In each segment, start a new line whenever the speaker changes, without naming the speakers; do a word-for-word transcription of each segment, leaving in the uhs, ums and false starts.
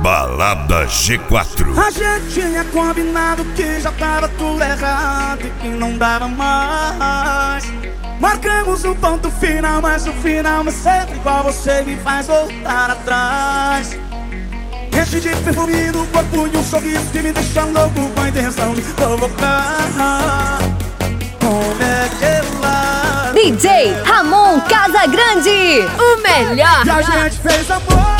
Balada G quatro.
A gente tinha combinado que já tava tudo errado e que não dava mais. Marcamos um ponto final, mas o final é sempre igual, você me faz voltar atrás. Enche de perfume no corpo e um sorriso que me deixa louco com a intenção de provocar. Como é que lá
D J Ramon Casagrande, o melhor.
E a gente fez amor,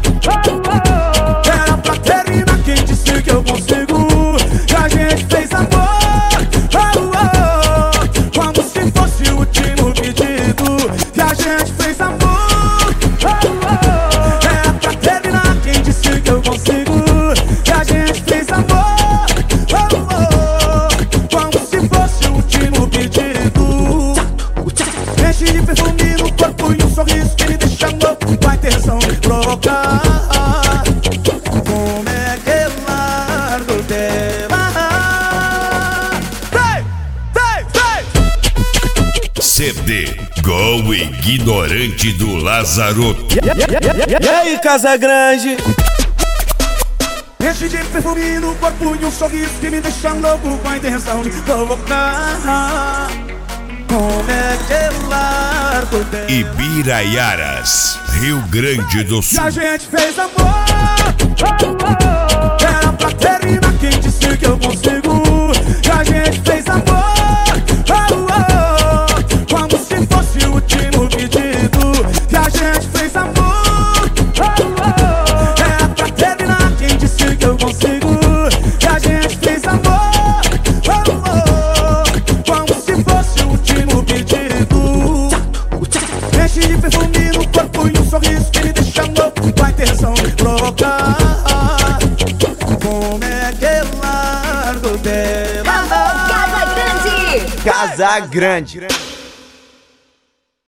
era pra terminar, quem disse que eu consigo. E a gente fez amor, como se fosse o último pedido. E a gente fez amor, era pra terminar, quem disse que eu consigo. E a gente fez amor, como se fosse o último pedido. Enche de perfume no corpo e um sorriso que me deixa louco com a intenção de provocar. Como é que largo dela? Vem, vem, vem!
C D Gol Ignorante do Lazaroto.
E aí, Casagrande?
Enche de perfume no corpo e um sorriso que me deixa louco com a intenção de provocar. Como é que largo dela?
Ibiraiaras, Rio Grande do
E
Sul.
a gente fez amor, era pra terminar, quem disse que eu consigo. E a gente fez amor, como se fosse o último pedido. E a gente fez amor, era pra terminar, quem disse que eu consigo. E a gente fez amor, como se fosse o último pedido. Enche de perfume no corpo e um sorriso que me deixa louco com a intenção de provocar. Como é que largo dela?
Ramon Casagrande.
Casagrande.